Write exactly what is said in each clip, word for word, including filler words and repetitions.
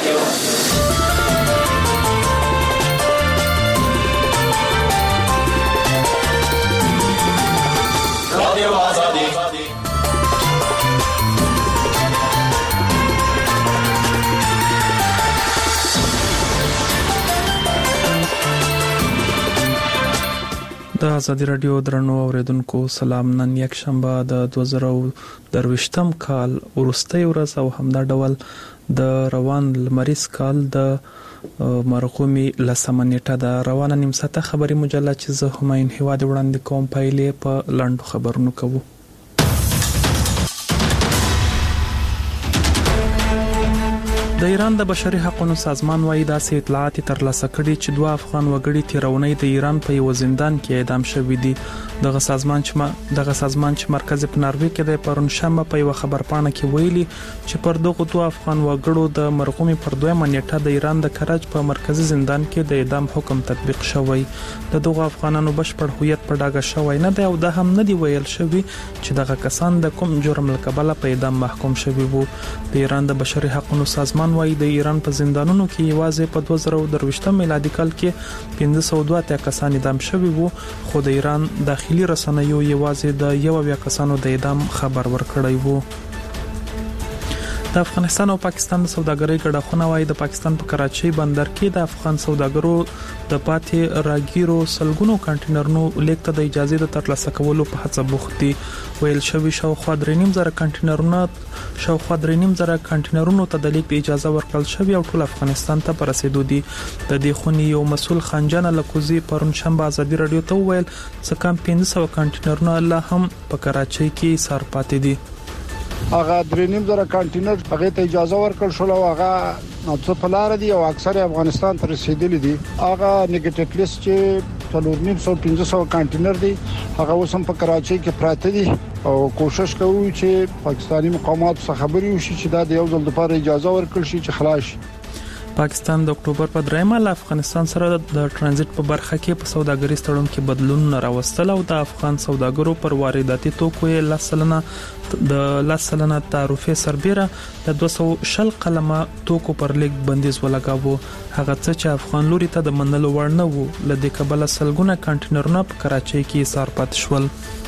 د ازادي رادیو درنو اوریدونکو سلام. نن یک شنبه د دوه زره درویشتم کال وروستۍ ورځ او همدا ډول د روان لمریز کال د مرغومي لسمه نیټه د روانه نیم ساعته خبري مجله چې زه هماین هواد وړاندې کوم پایلې په لاندو خبرونو کوو. د ایران د بشري حقوقو سازمان وايي داسې اطلاعات ترلاسه کړي چې دوه افغان وګړي تیرونی د ایران په یو زندان کې اعدام شوي دي. دغه سازمان چې دغه سازمان چې مرکز په ناروې کې د پرون شنبه په یو خبرپاڼه کې ویلي چې پر دغه دوه افغان وګړو د مرغومي پر دویمه نیټه د ایران د کرج په مرکزی زندان کې د اعدام حکم تطبیق شوی. د دغه افغانانو بشپړ هویت په ډاګه شوی نه دی او دا هم نه دی ویل شوی چې دغه کسان د کوم جرم لکبله په اعدام محکوم شوي وو. د ایران د بشري حقوقو سازمان وايي د ایران په زندانونو کې یوازې په دوه زره درویشتم میلادي کال کې پنځه سوه دوه اتیا کسان اعدام شوي وو، خو د ایران داخلي رسنیو یوازې د یو اویا کسانو د اعدام خبر ورکړی وو. د افغانستان او پاکستان د سوداګرۍ ګډه وايي د پاکستان په کراچۍ بندر کې د افغان سوداګرو د پاتې راګیرو سلګونو کنټینرونو لیکته د اجازه د ترلاسه کولو په هڅه بوخت دي. ویل شوی شاوخوا درې نیم زره کنټینرونه شاوخوا درې نیم زره کنټینرونو ته د لیک اجازه ورکړل شوی او ټول افغانستان ته پرسیدو دي. د دې خونی یو مسول خنجان لکوزي پرون شنبه ازادي رادیو ته ویل څه کم پنځه سوه کنټینرونه لا هم په کراچۍ کې سار پاتې دي. هغه درې نیم زره کنټینر هغه ته اجازه ورکړل شو او هغه څه په لار دي او اکثر افغانستان ته رسیدلي دي. هغه نیگیټیو لیست چې څلور نیم سو پنځه سو کنټینر دي هغه اوس هم په کراچۍ کې پراته دي او کوشش کوي چې پاکستانی مقامات څخه خبري وشي چې دا د یو ځل لپاره اجازه ورکړل شي چې خلاص شي. پاکستان د اکتوبر په دریمه له افغانستان سره د ترانزیت په برخه کې په سوداګریز تړون کې بدلون راوستل او د افغان سوداګرو پر وارداتي توکو یې لسلنه د لسلنه تعرفه سربېره د دوه سوه شل قلمه توکو پر لیک بندیز ولګاوه. هغه څه چې افغان لوري ته د منلو وړ نه وو لدې کبله سلګونه کنټینرونه په کراچۍ کې سار پات شول.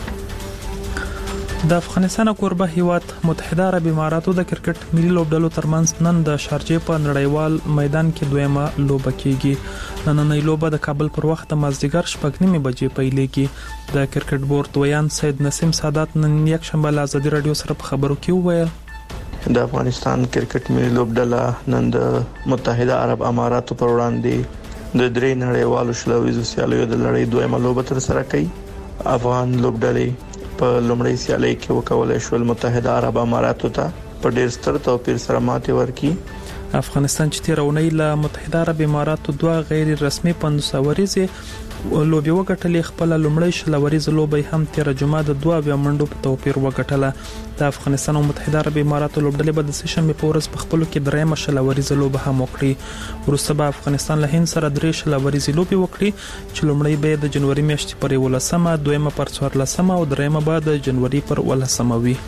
د افغانستان کوربه هیواد متحده عرب اماراتو د کرکټ ملي لوبډلو ترمنځ نن د شارجې په نړیوال میدان کې دویمه لوبه کیږي. نننۍ لوبه د کابل پر وخت د مازدیګر شپږ نیمې بجې پیلېږي. د کرکټ بورډ ویان سید نسیم سادات نن یک شنبه له ازادي رادیو سره په خبرو کې وویل د افغانستان کرکټ ملي لوبډله نن د متحده عرب اماراتو پر وړاندې د درې نړیوالو شلویزو سیالیو د لړۍ دویمه لوبه تر سره کوي. افغان لوبډلې په لومړی سیالي کې وکولای شو متحده عرب اماراتو ته په ډېر ستر توپیر سره ماتې ورکړي. افغانستان چې تیرونی له متحده عرب اماراتو دوه غیر رسمي پنځوسوريزه لوبي وګټلې، خپل لومړی شلوريزه لوبي هم تیر جمعه د دوه بیا منډو په توپیر وګټله. د افغانستان او متحده عرب اماراتو لوبډلې به د سشنبه په ورځ په خپل کې درېمه شلوريزه لوبه هم وکړي. وروسته به افغانستان له هند سره درې شلوريزه لوبي وکړي چې لومړی به د جنوري میاشتې پر ولسمه، دویمه پر څوارلسمه او دریمه به د جنوري پر ولسمه وي.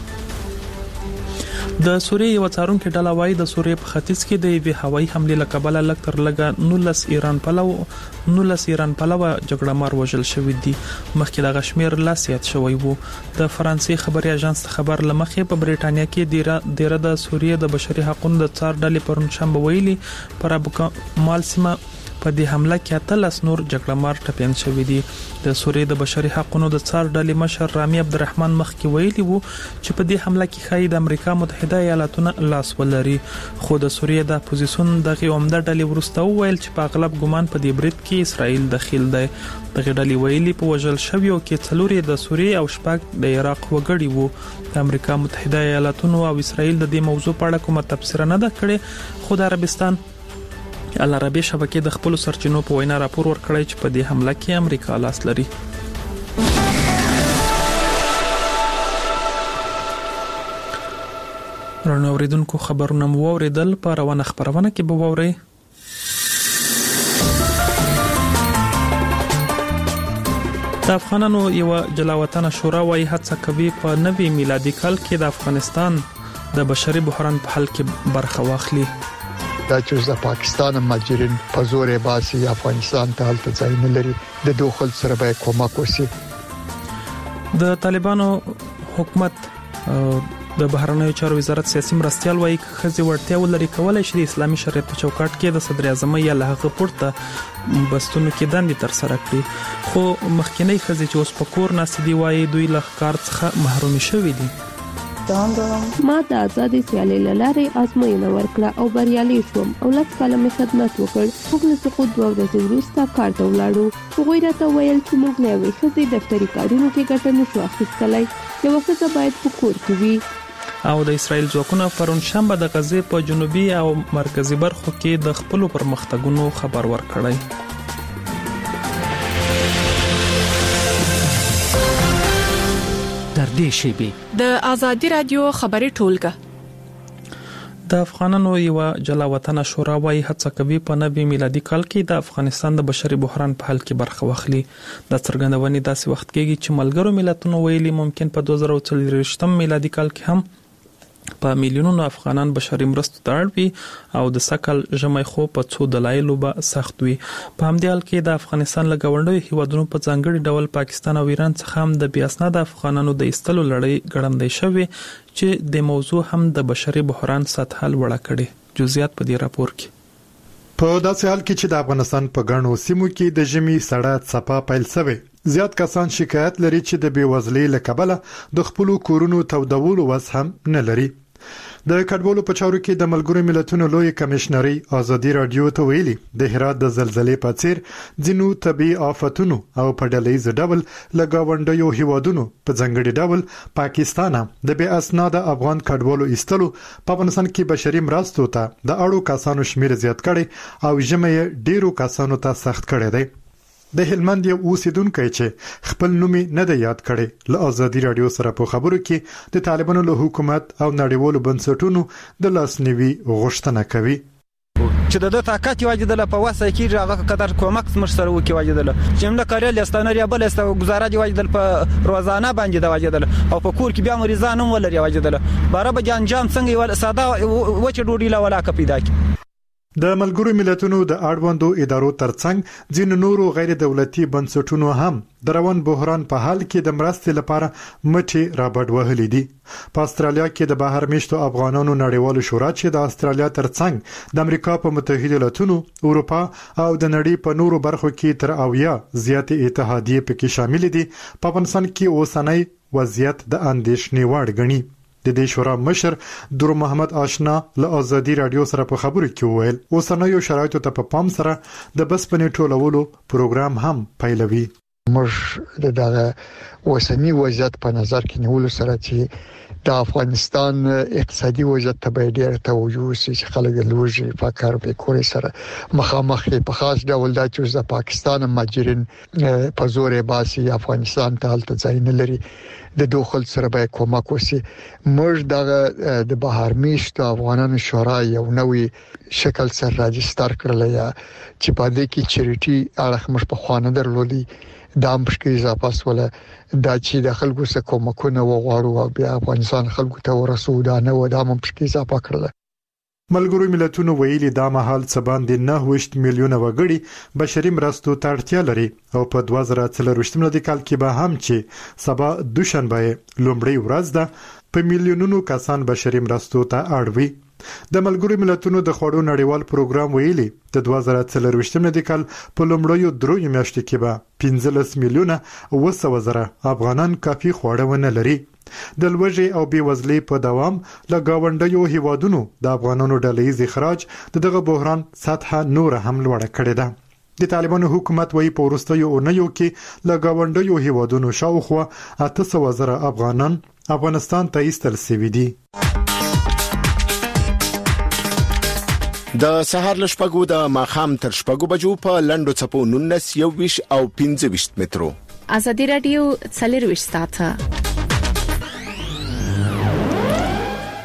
د سوریې یو څارونکو ډله وايي د سوریې په ختیځ کې د یوې هوایي حملې لکبله لږ تر لږه نولس ایران پلو نولس ایران پلوه جګړه مار وژل شوی دي. مخکې د غشمیر لا زیات شوی وو. د فرانسې خبري اژانس خبر لمخې په بریټانیا کې ډیره ډیره د سوریې د بشري حقوقو د څار ډلې پرون شنبه ویلي پر ابو مال سیمه په دې حمله کې اتلس نور جګړه مار ټپيان شوی دي. د سوریې د بشري حقوقو د څار ډلې مشر رامي عبدالرحمن مخکې ویلي وو چې په دې حمله کې خای د امریکا متحده ایالاتونو لاس ولري، خو د سوریې د اپوزیسیون دغه عمده ډلې ورسته ویل چې په اغلب ګمان په دې برید کې اسرائیل دخیل دی. دغه ډلې ویلي په وژل شویو کې څلورې د سوریې او شپږ د عراق وګړي وو. د امریکا متحده ایالاتونو او اسرائیل د دې موضوع په اړه کومه تبصره نه ده کړې، خو د عربستان العربي شبکې د خپل سرچینو په وینا راپور ورکړی چې په دې حمله کې امریکا لاس لري. رڼا اوریدونکو خبرونه مو اوریدل په روانه خبرونه کې به ووري. د افغانانو یو جلاوطن شورا وايي هڅه کوي په نوي میلادي کال کې د افغانستان د بشري بحران په حل کې برخه واخلي. دا چې د پاکستان ماجرین په زور باسي افغانستان ته حالت ځای نه لري د دوه سره به کومک وشي. د طالبانو حکومت د بهرنیو چارو وزارت سیاسي مرستيال وایي خزي ورتیا ولري کولای شي د اسلامي شریعت په چوکاټ کې د صدر اعظم یا لهغه پورته بستونو کې دندې تر سره کړي، خو مخکینی خزي چې اوس په کور ناسدي وایي دوی له کار څخه محروم شوي دي. ما د آزادې سیالۍ لارې آزموینه ورکړه او بریالي شوم او لس کاله مې خدمت وکړ. موږ له سقوط دوه ورځې وروسته کار ته ولاړو. هغوی راته ویل چې موږ له یوې ښځې دفتري کارونو کې ګټه نشو اخیستلی، یوه ښځه باید په کور کې وي. او د اسرایل ځواکونو پرون شنبه د غزې په جنوبي او مرکزی برخو کې د خپل پرمختګونو خبر ورکړی. در دې شیبې د ازادي رادیو خبري ټولګه د افغانانو یو جلا وطن شورا وايي هڅه کوي په نوي میلادي کال کې د افغانستان د بشري بحران په حل کې برخه واخلي. د څرګندونې داسې وخت کېږي چې ملګرو ملتونو ویلي ممکن په دوه زره څلوېښتم میلادي کال کې هم په میلیونونو افغانان بشري مرستو ته اړ وي او د سکل ژمي خو په څو دلایلو به سخت وي. په همدې حال کې د افغانستان له ګاونډیو هیوادونو په ځانګړي ډول پاکستان او ایران څخه هم د بې اسناده افغانانو د ایستلو لړۍ ګړندۍ شوې چې د موضوع هم د بشري بحران سطح لوړه کړي. جزئیات په دې راپور کې. په داسې حال کې چې د افغانستان په ګڼو سیمو کې د ژمي سړه څپه پیل شوه، زیات کسان شکایت لري چې د بیوزلۍ له کبله د خپل کورونو تودولو وس هم نه لري. د کډوالو په چارو کې د ملګرو ملتونو لوی کمشنري ازادي رادیو ته ویلي د هرات د زلزلې په څیر ځینو طبي آفتونو او په ډلهیز ډول له گاونډیو هیوادونو په ځنګړي ډول پاکستان د بې اسناده افغان کډوالو ایستلو په افغانستان کې بشري مرستو ته د اړو کسانو شمیر زیات کړي او ژمې ډیرو کسانو ته سخت کړي دي. د هلمند یو اوسیدونکو چې خپل نوم نه دی یاد کړي له ازادي رادیو سره په خبرو کې د طالبانو له حکومت او نړیوالو بنسټونو د لاسنیوي غوښتنه کوي. چې د طاقت واجدله په واسه کې هغه قدر کومک مر سره وکي واجدله چې موږ کارل استانریا بل است گزاره دی واجدل په روزانه باندې دی واجدله او په کور کې بیا مریضان هم ولري واجدله باره به جانجام څنګه ول ساده وچ ډوډۍ لا ولا کپیدا کی. د ملګرو ملتونو د اړوندو ادارو ترڅنګ ځینو نورو غیر دولتي بنسټونو هم د روان بحران په حال کې د مرستې لپاره مټي رابډ وهلي دي. په استرالیا کې د بهر میشتو افغانانو نړیوال شورا چې د استرالیا ترڅنګ د امریکا په متحده ایالاتونو، اروپا او د نړۍ په نورو برخو کې تر اویا زیاتې اتحادیې پکې شامل دي، په افغانستان کې اوسنۍ وضعیت د اندېښنې وړ ګڼي. د دې شورا مشر درو محمد آشنا له ازادي رادیو سره په خبرو کې وویل اوسنیو شرایطو ته په پام سره د بسپنې ټولولو پروګرام هم پیلوي. موږ د دغه اوسنی وضعیت په نظر کې نیولو سره چې د افغانستان اقتصادي وضعیت ته به ډېر توجه وشي چې خلک لوږې فقر به کوري سره مخامخ په خاص ډول د چې د پاکستان ماجرین په زور باسي افغانستان ته حالت ځای نه لري د دوه سره به کومک وشي. موږ دغه د بهر میشتو افغانانو شورا یو نوې شکل سره راجستر کړل یا چې په دې کې چریټي اړه مش په خوانه درلودي د امشکې اضافه سره د چې د خلکو سره کومکونه وغواړو او بیا افغانستان خلکو ته ورسو دا نه و د امشکې اضافه کړل. ملګرو ملتونو ویلي دا مهال څه باندې نه وشت میلیونه وګړي بشري مرستو ته اړتیا لري او په دوه زره څلوېښتم میلادي کال کې به هم چې سبا دوشنبه لومړی ورځ ده په میلیونونو کسان بشري مرستو ته اړ وي. د ملګرو ملتونو د خوړو نړیوال پروګرام ویلي د دوه زره څلوېښتم میلادي کال په لومړیو درو میاشتو کې به پنځلس میلیونه او سوه زره افغانان کافي خواړه ونه لري. د لوږې او بیوزلۍ په دوام له گاونډیو هیوادونو د افغانانو ډلهیز اخراج دغه بحران سطح نور هم لوړه کړې ده. د طالبانو حکومت وايي په وروستیو اونیو کې له گاونډیو هیوادونو شاوخوا اته سوه زره افغانان افغانستان ته ایستل شوي دي. د سهار لشپګو د ماخام تر شپګو بجو په لندو چپو نونس یو ویش او پنځه ویش مترو. ازادي رادیو څلور ویش ساعته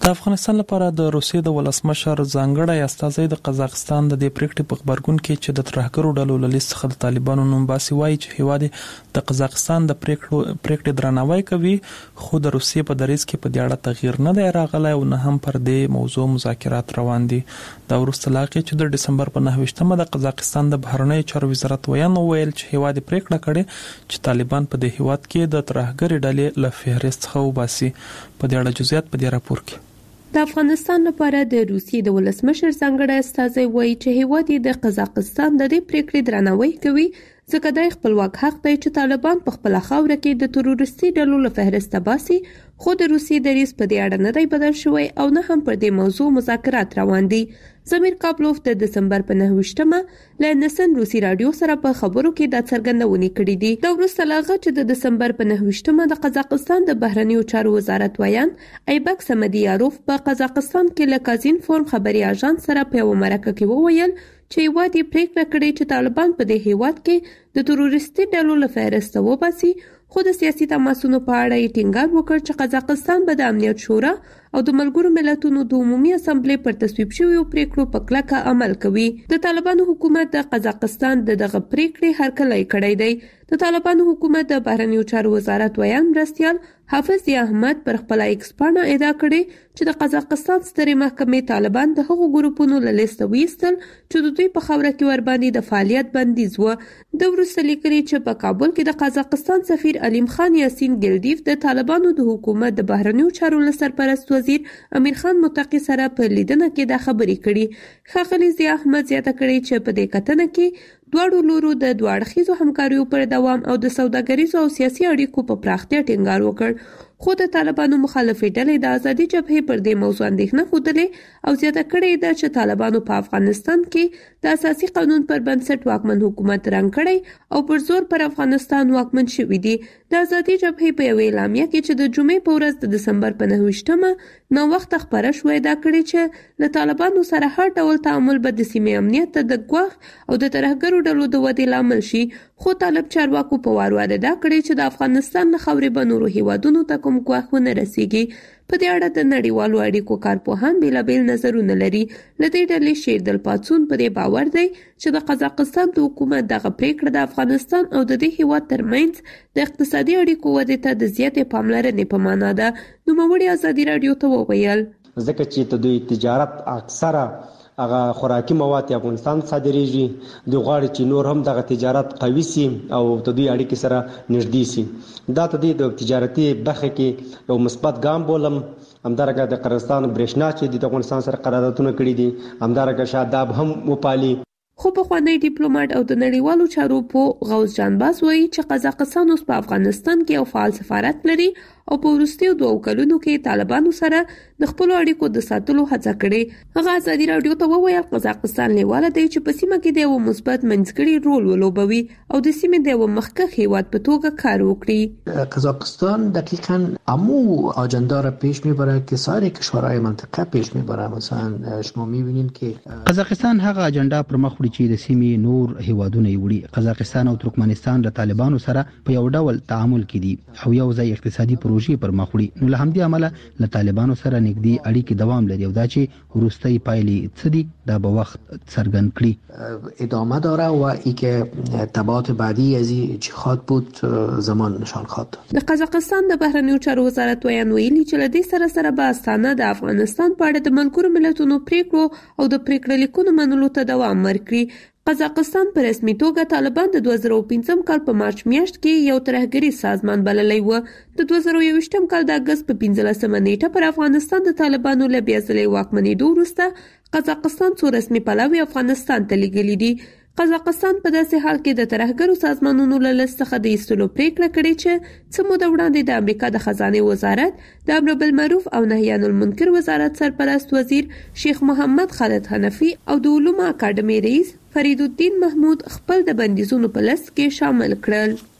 د افغانستان لپاره د روسیې د ولسمشر ځانګړی استازی د قزاقستان د دې پریکړې په خبرګون کې چې د ترهګرو ډلو له لیست څخه د طالبانو نوم باسي وایي چې هیواد د قزاقستان د پریکړو پریکړې درناوی کوي، خو د روسیې په دریځ کې په دې اړه تغییر نه دی راغلی او نه هم پر دې موضوع مذاکرات روان دي. دا وروسته لا چې د ډسمبر په نهه ویشتمه د قزاقستان د بهرنیو چارو وزارت ویان وویل چې هیواد پریکړه کړې چې طالبان په دې هیواد کې د ترهګرې ډلې له فهرست څخه وباسي. په دې اړه جزئیات په دې راپور کې. د افغانستان لپاره د روسیې د ولسمشر ځانګړی استازی وایي چې هیواد د قزاقستان د دې پریکړې درناوی کوي ځکه د خپلواک حق دی چې طالبان په خپل خاوره کې د تروریستي ډلو له فهرسته باسي، خو د روسیې دریځ په دې اړه نه دی بدل شوی او نه هم پر دې موضوع مذاکرات روان دي. زمیر کابلوف د دسمبر په نهه ویشتمه له نسن روسي رادیو سره په خبرو کې د څرګندونې کړې دي. د وروسته لاغه چې د دسمبر په نهه ویشتمه د قزاقستان د بهرنیو چارو وزارت ویان ایبک سمدیاروف په قزاقستان کې له کازین فورم خبري اژانس سره په یو مرکه کې وویل چې هیواد یې پریکړه کړې چې طالبان په دې هیواد کې د تروریستي ډلو له فهرسته وباسي، خو د سیاسي تماسونو په اړه یې ټینګار وکړ چې قزاقستان به د امنیت شورا او د ملګرو ملتونو د عمومي اسامبلې پر تصویب شویو پریکړو په کلکه عمل کوي. د طالبانو حکومت د قزاقستان د دغه پریکړې هرکلی کړی دی. د طالبانو حکومت د بهرنیو چارو وزارت ویان مرستیال حافظ احمد پر خپل ایکس پاڼه ادعا کړې چې د قزاقستان سترې محکمې طالبان د هغو ګروپونو له لیسته ویستل چې د دوی په خاوره کې ورباندې د فعالیت بندیز و. د وروسته لیکلي چې په کابل کې د قزاقستان سفیر علیم خان یاسین ګلدیف د طالبانو د حکومت د بهرنیو چارو له سرپرست وزیر امیر خان متقی سره په لیدنه کې دا خبرې کړي. ښاغلي ضیاء احمد زیاته کړې چې په دې کتنه کې دواړو لورو د دوه اړخیزو همکاریو پر دوام او د سوداګریزو او سیاسي اړیکو په پراختیا ټینګار وکړ، خو د طالبانو مخالفې ډلې د ازادي جبهې پر دې موضوع اندېښنه ښودلې او زیاته کړې ده چې طالبانو په افغانستان کې د اساسي قانون پر بنسټ واکمن حکومت رنګ کړی او پر زور پر افغانستان واکمن شوي دي. د ازادي جبهې په یوې اعلامیه کې چې د جمعې په ورځ د دسمبر په نهه ویشتمه ناوخته خپره شوې دا کړې چې له طالبانو سره هر ډول تعامل به د سیمې امنیت ته د ګواښ او د ترهګرو ډلو د ودې لامل شي، خو طالب چارواکو په وار وار دا کړې چې د افغانستان له خاورې به نورو هیوادونو ته کوم ګواښ ونه رسیږي. په دې اړه د نړیوالو اړیکو کارپوهان بیلابیل نظرونه لري. له دې ډلې شیردل پاڅون په دې باور دی چې د قزاقستان د حکومت دغه پریکړه د افغانستان او د دې هیواد ترمنځ د اقتصادي اړیکو ودې ته د زیاتې پاملرنې په معنا ده. نوموړي ازادي رادیو ته وویل ځکه چې د دوی تجارت اکثره هغه خوراکي مواد افغانستان صادریږي، د غواړي چې نور هم دغه تجارت قوي سي او د دوی اړیکې سره نږدې سي. دا ته د تجارتي برخه کې یو مثبت ګام بولم. همدارنګه د قزاقستان برېښنا چې د افغانستان سره قراردادونه کړي دي، همدارنګه شاداب هم وپالي. خو پخوانی ډیپلوماټ او د نړیوالو چارو په غوث جانباز وایي چې قزاقستان اوس په افغانستان کې یو فعال سفارت لري او په وروستیو دوه کلونو کې طالبانو سره د خپل اړیکو د ساتلو هڅه کړې. هغه ازادي رادیو ته وویل قزاقستان لیواله دی چې په سیمه کې د یو مثبت منځګړي رول ولوبوي او د سیمې د یو مخکښ هیواد په توګه کار وکړي. قزاقستان دقیقاً امو آجندا را پیش میبره که سایر کشورهای منطقه پیش میبره. مثلا شما میبینید که قزاقستان هغه اجنډا پر مخ وړي چې د سیمې نور هیوادونه یې وړي. قزاقستان او ترکمنستان له طالبانو سره په یو ډول تعامل کې دي او یو ځای اقتصادي پروژې پر مخ وړي، نو له همدې امله له طالبانو سره نږدې اړیکې دوام لري او دا چې وروستۍ پایلې څه دي دا به وخت څرګند کړي. ادامه داره و اینکه تبعات بعدی از این چی خواهد بود زمان نشان خواهد داد. د قزاقستان د بهرنیو چارو وزارت ویان ویلي چې له دې سره سره به استانه د افغانستان په اړه د ملګرو ملتونو پریکړو او د پریکړې لیکونو منلو ته دوام ورکړي. قزاقستان په رسمي توګه طالبان د دوه زره پنځم کال په مارچ میاشت کې یو ترهګری سازمان بللی و. د دوه زره یوویشتم کال د اګست په پنځلسمه نیټه پر افغانستان د طالبانو له بیا ځلې واکمنېدو وروسته قزاقستان څو رسمي پلاوي افغانستان ته لیږلي دي. قزاقستان په داسې حال کې د ترهګرو سازمانونو له لست څخه د ایستلو پریکړه کړې چې څه موده وړاندې د امریکا د خزانې وزارت د امر بالمعروف او نهي عن المنکر وزارت سرپرست وزیر شیخ محمد خالد حنفي او د علومو اکاډمي رئیس فرید الدین محمود خپل د بندیزونو په لست کې شامل کړل.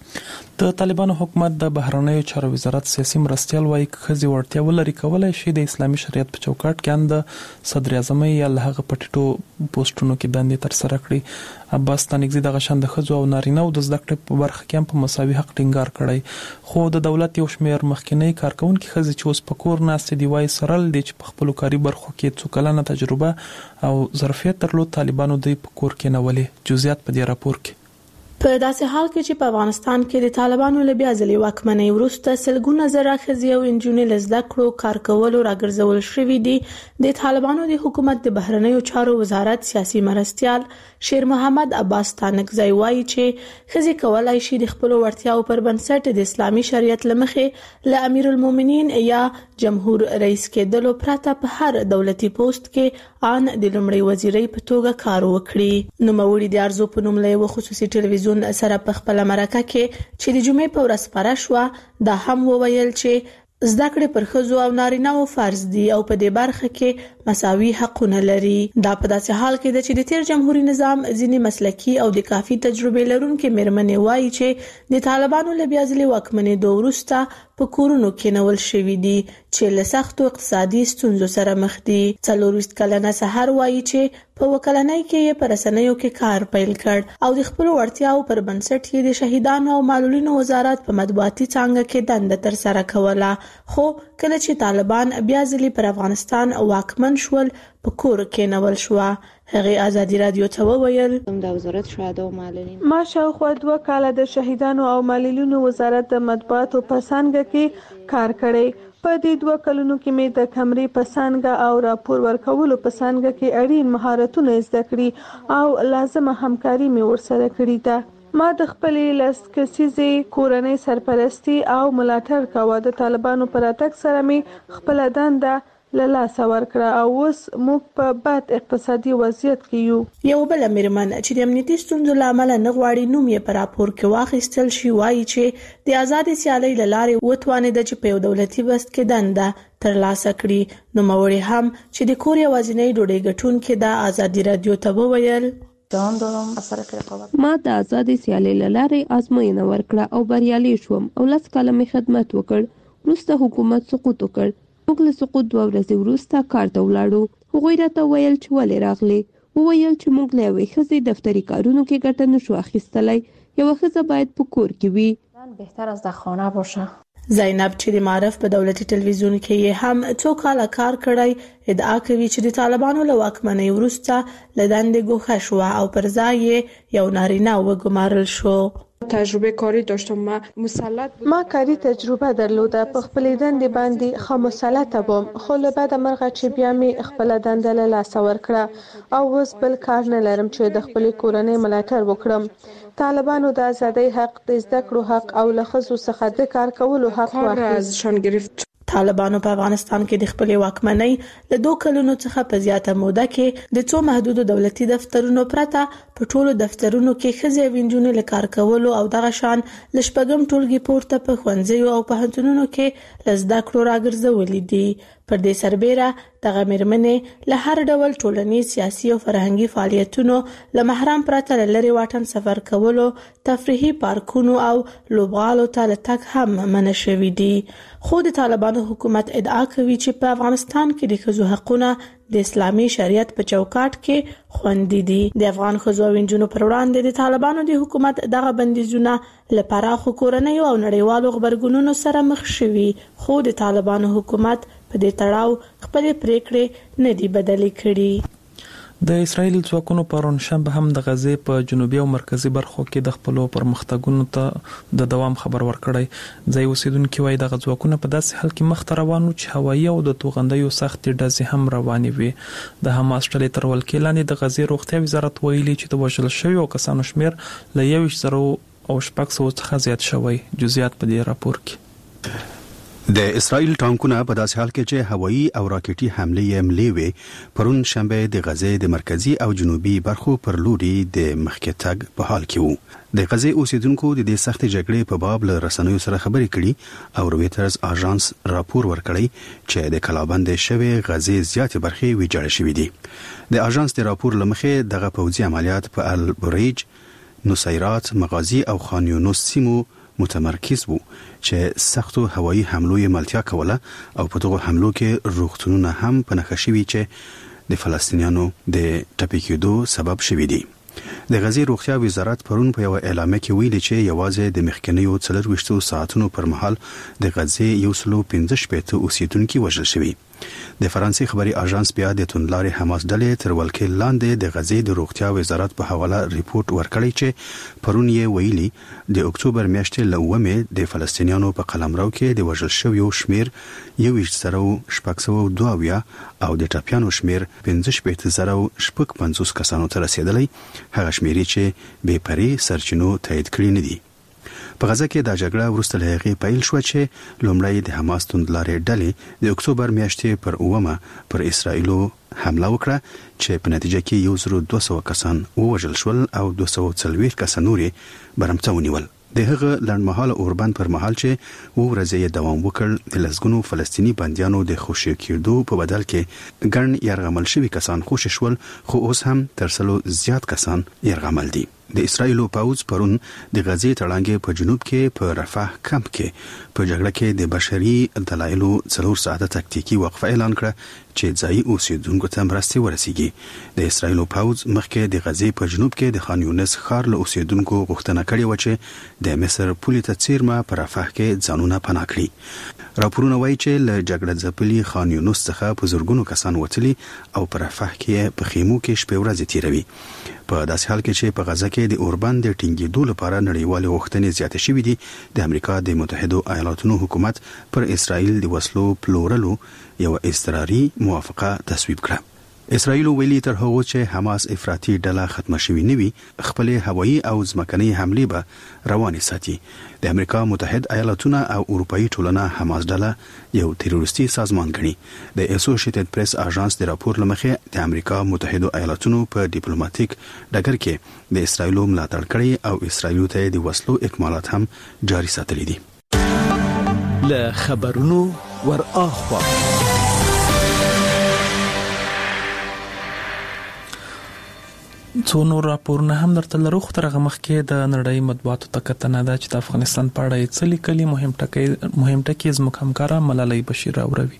د طالبانو حکومت د بهرنیو چارو وزارت سیاسي مرستيال وايي خزي ورتیا ولري کولای شي د اسلامي شریعت په چوکاټ کې اند صدر اعظم یا له پټیټو پوسټونو کې دندې تر سره کړي. عباس تانګزي د غشن د خزو او نارینه او د زده کړې په برخه کې په مساوي حق ټینګار کړی، خو د دولت یو شمېر مخکینی کارکونکو خزي چې اوس په کور ناست دی وايي سرل دي چې په خپل کاري برخو کې څو کلنه تجربه او ظرفیت درلود طالبانو د په کور کې نولې. جزئیات په دې راپور کې. په داسې حال کې چې په افغانستان کې د طالبانو له بیا ځلې واکمنۍ وروسته سلګونه زره ښځې او نجونې له زده کړو کار کولو راګرځول شوي دي، د طالبانو د حکومت د بهرنیو چارو وزارت سیاسي مرستيال شیر محمد عباس تانګزی وایي چې ښځې کولای شي د خپل وړتیاو پر بنسټ د اسلامي شریعت لمخې له امیر المؤمنین یا جمهور رئیس کېدلو پرته په هر دولتي پوسټ کې ان د لومړي وزیرۍ په توګه کار وکړي. نو موري د ارزو په نوم له خصوصي ټلویزیون سره په خپل مرکه کې چې د جمعې په ورځ خبره شوه دا هم وویل چې زده کړې پر ښځو او نارینه‌و فرض دي او په دې برخه کې مساوي حقونه لري. دا په داسې حال کې ده چې د تیر جمهوریت نظام ځینې مسلکي او د کافي تجربې لرونکو میرمنې وایي چې د طالبانو له بیا ځلې واکمنۍ دوه وروسته په کورونو کې نول شوي دي چې له سختو اقتصادي ستونزو سره مخ دي. څلورویشت کلنه سحر وایي چې په وکلنۍ کې په رسنیو کې کار پیل کړ او د خپل وړتیاو پر بنسټ یې د شهیدانو او معلولینو وزارت په مطبوعاتي څانګه کې دنده تر سره کوله. خو کله چې طالبان بیا ځلې پر افغانستان واکمن شول په کور کې نول شو. هغه ازادي رادیو ته وویل د وزارت شهدا او معلولین ما شاوخوا دوه کاله د شهیدانو او معلولینو وزارت د مطبوعاتو په څانګه کې کار کړی. په دې دوه کلونو کې مې د کمرې په څانګه او راپور ورکولو په څانګه کې اړین مهارتونه زده کړي او لازمه همکاري مې ورسره کړې ده. ما د خپلې لس کسیزې کورنۍ سرپرستی او ملاتړ کاوه. د طالبانو پر اتک سره مې خپل دنده له لاسه ورکړه او اوس موږ په بد اقتصادي وضعیت کې یو. یو بل میرمن چې د امنیتي ستونزو له امله نه غواړي نوم یې په راپور کې واخیستل شي وایي چې د آزادې سیالۍ له لارې وتوانېده چې په یو دولتي بست کې دنده ترلاسه کړي. نو موري هم چې د کور یوازینۍ ډوډۍ ګټونکې د ازادي رادیو ته وویل ما د آزادې سیالۍ له لارې ازموینه ورکړه او بریالي شوم او لس کاله مې خدمت وکړ. وروسته حکومت سقوط وکړ. موږ له سقوط دوه ورځې وروسته کار ته ولاړو. هغوی راته ویل چې ولې راغلې؟ وویل چې موږ له یوې ښځې دفتري کارونو کې ګټه نشو اخیستلی. یوه ښځه باید په کور کې وي. بهتر از در خانه باشه. زینب چې د معرف په دولتي ټلویزیون کې هم څو کاله کار کړی ادعا کوي چې د طالبانو له واکمنۍ وروسته له دندې ګوښه شوه او پر ځای یو نارینه وګمارل شو. تجربه کاری داشتم. ما مسلط ما کاری تجربه درلوده. په خپل دندې باندې خو مسلطه وم، خو له بعد مرغه چې بیا مې خپل دنده له لاسه ورکړه او اوس بل کار نه لرم چې د خپل کورنۍ ملاتړ وکړم. طالبانو د ازادۍ حق، د زده کړو حق او له ښځو څخه د کار کولو حق واخیست. طالبانو په افغانستان کې د خپل واکمنۍ له دوه کلونو څخه په زیاته موده کې د څو محدودو دولتي دفترونو پرته په ټولو دفترونو کې ښځې او نجونې له کار کولو او دغه شان له شپږم ټولګي پورته په ښوونځیو او پوهنتونونو کې له زده کړو راګرځولي دي. پر دې سربېره دغه میرمنې له هر ډول ټولنیز، سیاسي او فرهنګي فعالیتونو له محرم پرته له لرې واټن سفر کولو، تفریحي پارکونو او لوبغالو ته له تګ هم منع شوي دي. خو د طالبانو حکومت ادعا کوي چې په افغانستان کې د ښځو حقونه د اسلامي شریعت په چوکاټ کې خوندي دي. د افغان ښځو او نجونو پر وړاندې د طالبانو د حکومت دغه بندیزونه له پراخو کورنیو او نړیوالو غبرګونونو سره مخ شوي، خو د طالبانو حکومت په دې تړاو خپل پریکړې نه دي بدلې کړي. د اسرایل ځواکونو پرون شنبه هم د غزې په جنوبي او مرکزی برخو کې د خپل پرمختګونو ته د دوام خبر ورکړی. ځای اوسیدونکو وايي د ځواکونو په داسې حال کې مخ ته روانو چې هوایي او د توغندیو سخت ډزې هم روانې وي. د حماس ډلې تر ولکې لاندې د غزې روغتیا وزارت ویلي چې د وژل شویو کسانو شمیر له یویشت زره او شپږ سوه څخه زیات شوی. جزئیات په دې راپور کې. د اسرائیل ټانکونه په داسې حال کې چې هوایي او راکټي حمله یې ملي وي پرون شنبه د غزې د مرکزی او جنوبي برخو پر لوري د مخکې تګ په حال کې وو. د غزې اوسیدونکو د دې سخت جګړې په باب له رسنیو سره خبرې کړي او رويټرز اژانس راپور ورکړی چې د کلابند شوی غزې زیاتې برخې ویجاړې شوې دي. د اژانس د راپور لمخې دغه پوځي عملیات په البریج، نصیرات، مغازي او خان یونس سیمو متمرکز وو چې سختو هوایي حملو یې ملتیا کوله او په دغه حملو کې روغتونونه هم په نښه شوي چې د فلسطینیانو د ټپي کېدو سبب شوي دي. د غزې روغتیا وزارت پرون په یو اعلامیه کې ویلي چې یوازې د مخکنیو څلرویشتو ساعتونو پر مهال د غزې یو سلو پنځه شپېته اوسیدونکي وژل شوي. د فرانسې خبري اژانس بیا د توندلارې حماس ډلې تر ولکې لاندې د غزې د روغتیا وزارت په حواله ریپورت ورکړی چې پرون یې ویلي د اکتوبر میاشتې له اوومې د فلسطینیانو په قلمرو کې د وژل شویو شمیر یو ویشت زره شپږ سوه دوه اویا او د ټپیانو شمیر پنځه شپېته زره شپږ پنځوس کسانو ته رسیدلی، هغه شمیرې چې بې پرې سرچینو تایید کړي نه دي. په غزه کې د جګړه وروسته له هغې پیل شوه چې لومړی د حماس توندلارې ډلې د اکتوبر میاشتې پر اوومه پر اسرائیلو حمله وکړه چې په نتیجه کې یو زر دوه سوه کسان ووژل شول او دوه سوه څلوېښت کسان نور یې برمته ونیول. د هغه لنډمهاله اوربند پر مهال چې اووه ورځې یې دوام وکړ د لسګونو فلسطیني بندیانو د خوشي کېدو په بدل کې ګڼ یرغمل شوي کسان خوشي شول، خو اوس هم تر سلو زیات کسان یرغمل دي. د اسرائیلو پوځ پرون د غزې تړانګې په جنوب کې په رفح کمپ کې په جګړه کې د بشري دلایلو څلور ساعته تکتیکي وقفه اعلان کړه چې ځایي اوسیدونکو ته مرستې ورسیږي. د اسرائیلو پوځ مخکې د غزې په جنوب کې د خان یونس ښار له اوسیدونکو غوښتنه کړې و چې د مصر پولې ته څیرمه په رفح کې ځانونه پناه کړي. راپورونه وایي چې له جګړه ځپلي خان یونس څخه په زرګونو کسان وتلي او په رفح کې په خیمو کې شپې ورځې تیروي. په داسې حال کې چې په غزه کې د اوربند د ټینګېدو لپاره نړیوالې غوښتنې زیاتې شوې دي، د امریکا د متحدو ایالاتونو حکومت پر اسرائیل د وسلو پلورلو یو اضطراري موافقه تصویب کړه. اسرائیل ویلي تر هغه چې حماس افراطي ډله ختمه شوې نه وي، خپل هوایي او ځمکني حملې به روانې ساتي. د امریکا متحد ایالاتونه او اروپאי ټولنه حماس ډله یو تروریستي سازمان ګڼي. د اسوسییټډ پریس اژانس د راپور لمخې د امریکا متحدو ایالاتونو په ډیپلوماټیک ډګر کې د اسرائیل ملاتړ کړي او اسرائیل ته د وسلو اکمالات هم جاري ساتلي دي. له خبرونو ور اخوا څو نور راپورونه هم درته لرو، خو تر هغه مخکې د نړۍ مطبوعاتو ته کتنه ده چې د افغانستان په اړه څه لیکلي. مهم ټکی مهم ټکی زموږ همکاره ملالۍ بشیر راوړي.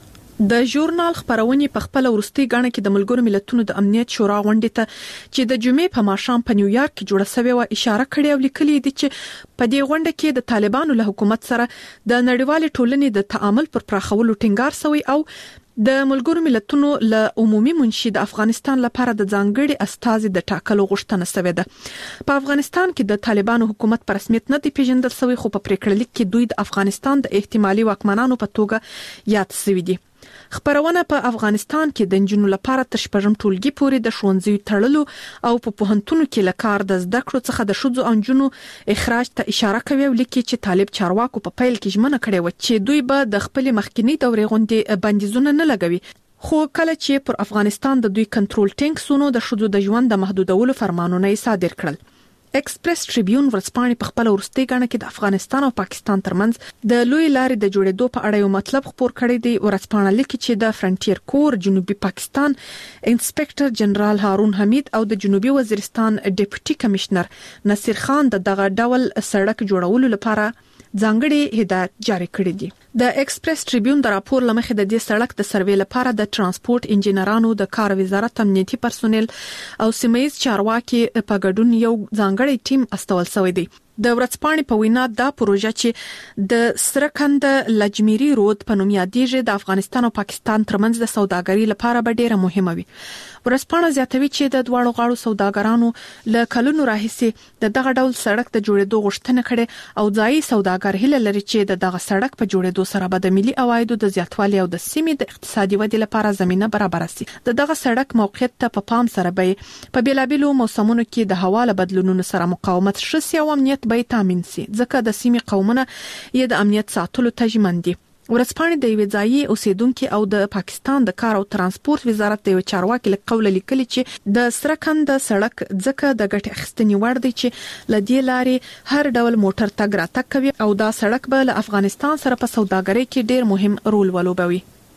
د ژورنال خبرونه په خپل ورستي غاڼه کې د ملګرو ملتونو د امنیت شورا غونډې ته چې د جمعې په ماښام په نیویارک کې جوړه شوې و اشاره کړې او لیکلي دي چې په دې غونډه کې د طالبانو له حکومت سره د نړیوال ټولنې د تعامل پر پراخولو ټینګار شوی او د ملګرو ملتونو له عمومي منشي د افغانستان لپاره د ځانګړي استازي د ټاکلو غوښتنه شوې ده. په افغانستان کې د طالبانو حکومت پر رسمیت نه دی پیژندل شوی، خو په پریکړه لیک کې دوی د افغانستان د احتمالي واکمنانو په توګه یاد شوی دي. خبرونه په افغانستان کې د انجنونو لپاره تر شپږم ټولګي پورې د ښوونځي تړلو او په پوهنتونو کې لکار د زده کړو څخه د شوزو انجنونو اخراج ته اشاره کوي، لیکي چې طالب چارواکو په پیل کې ژمنه کړې و چې دوی به د خپل مخکنی دورې غونډې بندیزونه نه لګوي، خو کله چې پر افغانستان د دوی کنټرول ټینګ سونو د شوزو د ژوند د محدودولو فرمانونه صادر کړل. ایکسپریس ټریبیون ورځپاڼې په خپل ورستي غاڼه کې د افغانستان او پاکستان ترمنځ د لوی لارې د جوړېدو په اړه یو مطلب خبر کړی دی. ورځپاڼه لیکي چې د فرنټیر کور جنوبي پاکستان انسپکټر جنرال هارون حمید او د جنوبي وزیرستان ډیپټي کمشنر نصیر خان د دغه ډول سړک جوړولو لپاره ځانګړي هدایت جاری کړی دي. د ایکسپریس ټریبیون د راپور لمخې د دې سړک د سروې لپاره د ترانسپورت انجنیرانو د کار وزارت امنیتي پرسونل او سیمایي چارواکي په ګډون یو ځانګړي ټیم استول شوی دی. د ورځپاڼې په وینا دا پروژه چې د سرکند لجمیری رود په نوم یادېږي د افغانستان او پاکستان ترمنځ د سوداګرۍ لپاره به ډیره مهمه وي. ورځپاڼه زیاتوي چې د دواړو غاړو سوداګرانو له کلونو راهیسې د دغه ډول سړک د جوړېدو غوښتنه کړې او ځایي سوداګر هیله لري چې د دغه سړک په جوړېدو سره به د ملي عوایدو د زیاتوالي او د سیمې د اقتصادي ودې لپاره زمينه برابر شي. د دغه سړک موقعیت ته په پام سره به په بیلابیلو موسمونو کې د هوا له بدلونونو سره مقاومت شي او امنیت به تامین شي، ځکه د سیمې قومونه یې د امنیت ساتلو ته ژمن دي. ورځپاڼې د یوې ځایي اوسیدونکو او د پاکستان د کار او ترانسپورت وزارت د یو چارواکي له قوله لیکلي چې د سرکند سړک ځکه د ګټې اخیستنې وړ دی چې لدې لارې هر ډول موټر تګ راتګ کوي او دا سړک به له افغانستان سره په سوداګرۍ کې ډیر مهم رول ولوبوي.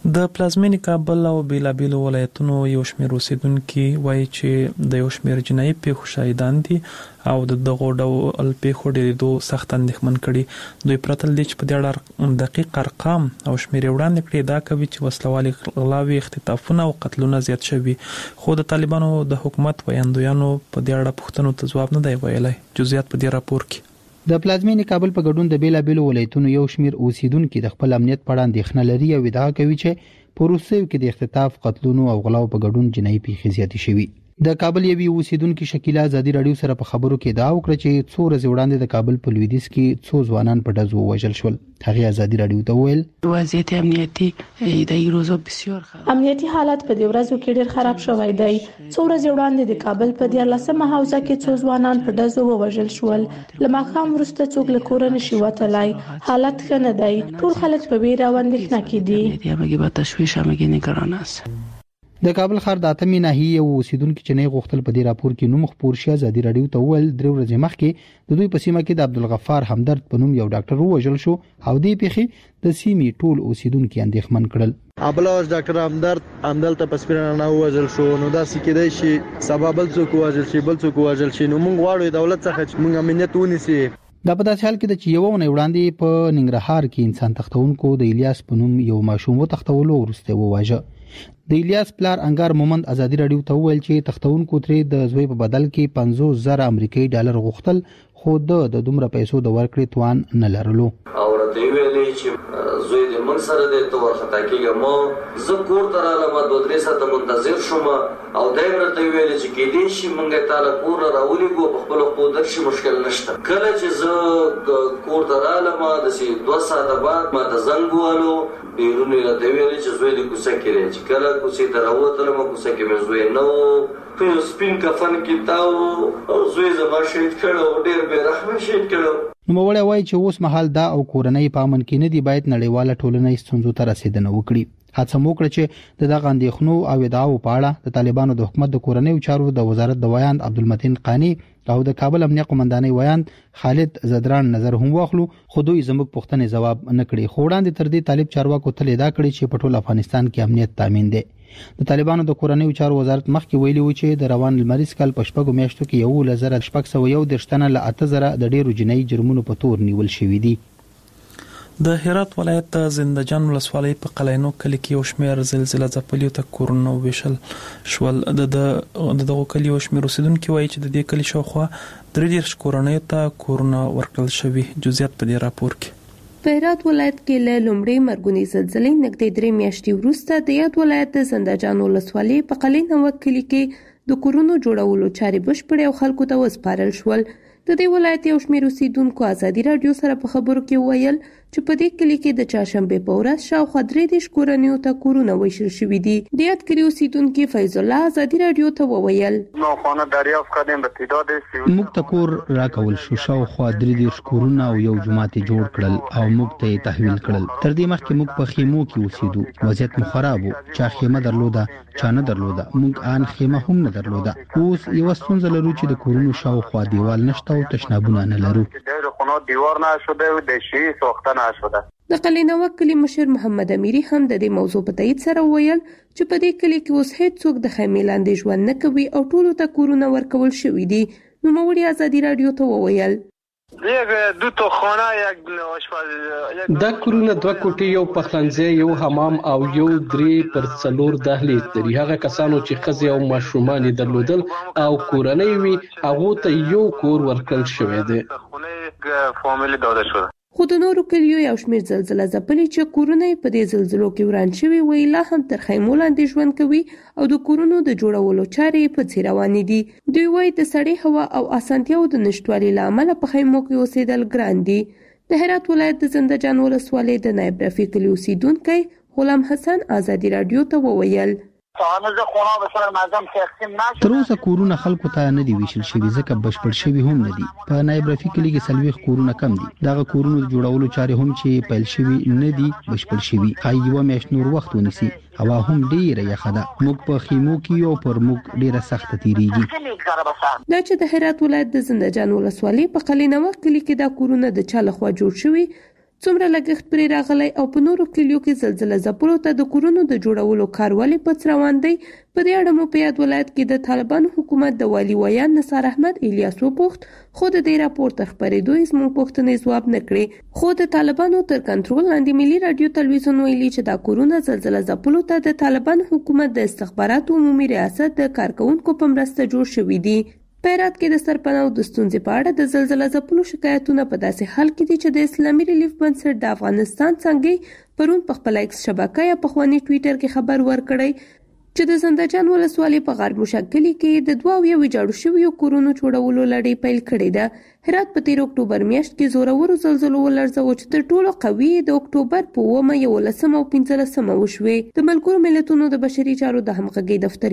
د پلازمینې کابل او بیلابیلو ولایتونو یو شمېر اوسیدونکي وایي چې د یو شمېر جنایي پیښو شاهدان دي او د دغو ډول پیښو ډېرېدو سخت اندېښمن کړي. دوی پرته له دې چې په دې اړه دقیق ارقام او شمېرې وړاندې کړي دا کوي چې وسلوالې غلاوې اختطافونه او قتلونه زیات شوي، خو د طالبانو د حکومت ویاندویانو په دې اړه پوښتنو ته ځواب نه دی ویلی. جزئیات په دې راپور کې. د پلازمینې کابل په ګډون د بیلابیلو ولایتونو یو شمېر اوسیدونکي د خپل امنیت په اړه اندېښنه لري او ادعا کوي چې په وروستیو کې د اختطاف، قتلونو او غلاو په ګډون جنایي پیښې زیاتې شوي. د کابل یوې اوسیدونکي شکیله ازادي راډیو سره په خبرو کې ادعا وکړه چې څو ورځې وړاندې د کابل په لویدیځ کې څو ځوانان په ډزو وژل شول. هغه ازادي راډیو ته وویل وضعیت امنیتي د این روزا بسیار خراب، امنیتي حالت په دې ورځو کې ډېر خراب شوی دی. څو ورځې وړاندې د کابل په دیارلسمه حوزه کې څو ځوانان په ډزو ووژل شول. له ماښام وروسته څوک له کوره نشي وتلی. حالت ښه نه دی. ټول خلک په ویره او اندېښنه کې دي. همگی با تشویش، همگی نگران است. د کابل ښار د اتمې ناحیې یو اوسیدونکي چې نه غوښتل په دې راپور کې نوم خپور شي ازادي راډیو ته وویل درې ورځې مخکې د دوی په سیمه کې د عبدالغفار همدرد په نوم یو ډاکټر ووژل شو او دې پیښې د سیمې ټول اوسیدونکي اندېښمن کړل. ابلاوس ډاکټر همدرد همدلته په سپینانه ووژل شو، نو دا سکیدای شي سبب بل څوک ووژل شي بل څوک ووژل شي. نو موږ غواړو دولت څخه چې موږ امنیت ونیسي. دا په داسې حال کې چې یو ونه وړاندې په ننګرهار کې انسان تختونکو د الیاس په نوم یو ماشوم وتښتولو وروسته وواژه. د الیاس پلار انګار مومند ازادي راډیو ته وویل چې تختونکو ترې د زوی په بدل کې پنځوس زره امریکایي ډالر غوښتل، خو د دومره پیسو د ورکړې توان نه لرلو. او ورته ویلې چې زوی دې من سره دې ته ورخطا کېږه، ما زه کور ته رالم دوه درې ساعته منتظر شوم او دی ورته ویلې چې کېدای شي موږ تاله کور راولېږو په خپلو خپلو درشي مشکل نشته. کله چې زه کور ته رالم داسې دوه ساعته بعد ما ته زنګ ووهلو، بیرون یې راته ویلې چې زوی دې کوڅه کې دی. چې کله کوڅې ته راووتلم کوڅه کې مې زوی نه و، په یو سپین کفن کې تاو او زوی زما شهید کړی، ډېر بې رحمه شهید کړی. نوموړی وایي چې اوس مهال دا او کورنۍ په امن کې نه دي، باید نړیواله ټولنه ستونزو ته رسیدنه وکړي. هڅه مو وکړه چې د دغه اندېښنو او ادعاو په اړه د طالبانو د حکومت د کورنیو چارو د وزارت د ویاند عبدالمتین قانی او د کابل امنیه قومندانۍ ویاند خالد زدران نظر هم واخلو، خو دوی زموږ پوښتنې ځواب نه کړي. خو وړاندې تر دې طالب چارواکو تل ادعا کړې چې په ټول افغانستان کې امنیت تامین دی. د طالبانو د کورنیو چارو وزارت مخکې ویلي و چې د روان لمریز کال په شپږو میاشتو کې یو زره شپږ سوه یو دېرش تنه له اته زره د ډېرو جنایي جرمونو په تور نیول شوي دي. د هرات ولایت د زندهجان ولسوالۍ په قلعینو کلي کې یو شمېر زلزله ځپلي ته کورونه ویشل شول. د دغو کلیو شمېر اوسیدونکي وایي چې د دې کلي شاوخوا درې دېرش کورنیو ته کورونه ورکړل شوي. جزئیات په دې راپور کې. په هرات ولایت کې له لومړۍ مرګونې زلزلې نږدې درې میاشتې وروسته د یاد ولایت د زندهجان ولسوالۍ په قلعینو کلي کې د کورونو جوړولو چارې بشپړې او خلکو ته وسپارل شول. د دې ولایت یو شمېر اوسیدونکو ازادي راډیو سره په خبرو کې ویل چې په دې کلي کې د چهارشنبې په ورځ شاوخوا درې دېرش کورنیو ته کورونه ویشل شوي دي. د یاد کلي اوسیدونکي فیض الله ازادي راډیو ته وویل موږ ته کور راکول شو، شاوخوا درې دېرش کورونه او یو جومات جوړ کړل او موږ ته یې تحویل کړل. تر دې مخکې موږ په خیمو کې اوسېدو، وضعیت مو خراب و، چا خیمه درلوده چا نه درلوده، موږ ان خیمه هم نه درلوده. اوس یو ستونزه لرو چې د کورونو شاوخوا دیوال نشته او تشنابونه نه لرو. د قلعینو کلي مشر محمد امیری هم د دې موضوع په تایید سره ویل چې په دې کلي کې اوس هیڅوک د خیمې لاندې ژوند نه کوي او ټولو ته کورونه ورکول شوي دي. نوموړي ازادي راډیو ته وویل دا کورونه دوه کوټې، یو پخلنځی، یو حمام او یو درې پر څلور دهلیز لري. هغه کسانو چې ښځې او ماشومان یې درلودل او کورنۍ وي هغو ته یو کور ورکړل شوی دی. خو د نورو کلیو یو شمېر زلزله ځپلي چې کورونه په دې زلزلو کې وران شوي وي لا هم تر خیمو لاندې ژوند کوي او د کورونو د جوړولو چارې په څیر روانې دي. دوی وایي د سړې هوا او اسانتیاو د نشتوالي له امله په خیمو کې اوسېدل ګران دي. د هرات ولایت د زندهجان ولسوالۍ د نایب رفیع کلي اوسیدونکی غلام حسن ازادي راډیو ته وویل تر اوسه کورونه خلکو ته نه دي ویشل شوي ځکه بشپړ شوي هم نه دي. په نایب رفیع کلي کې څلوېښت کورونه کم دي. دغه کورونو د جوړولو چارې هم چې پیل شوي نه دي بشپړ شوي. ښایي یوه میاشت نور وخت ونیسي. هوا هم ډېره یخه ده. موږ په خیمو کې او پر موږ ډېره سخته تیریږي. دا چې د هرات ولایت د زندهجان ولسوالۍ په قلعینو کلي کې دا کورونه د چا لخوا جوړ شوي څومره لګښت پرې راغلی او په نورو کلیو کې زلزلہ ځپلو ته د کورونو د جوړولو کار ولې پڅ روان دی. په دې اړه مو په یاد ولایت کې د طالبانو حکومت د والي ویان نثار احمد الیاس وپوښت، خو د دې راپور تر خپرېدو یې زموږ پوښتنې ځواب نه کړې. خو د طالبانو تر کنټرول لاندې ملي رادیو تلویزیون ویلي چې دا کورونه زلزلہ ځپلو ته د طالبانو حکومت د استخباراتو عمومي ریاست د کارکونکو په مرسته جوړ شوي دي. په هرات کې د سرپناه د ستونزې په اړه د زلزلہ ځپلو شکایتونه په داسې حال کې دي چې د اسلامي ریلیف بنسټ د افغانستان څنګه پرون په خپل ایکس شبکه یا په خواني ټویټر کې خبر ورکړی چې د زندهجان ولسوالۍ په غرب مشکلي کې د دوه اویا ویجاړو شویو کورونو جوړولو لړۍ پیل کړې ده. هرات په تیر اکتوبر میاشت کې زورورو زلزلو ولړزاوه چې تر ټولو قوي د اکتوبر په اوومه یولسمه او پنځلسمه وشوې. د ملګرو ملتونو د بشري چارو د همغږۍ دفتر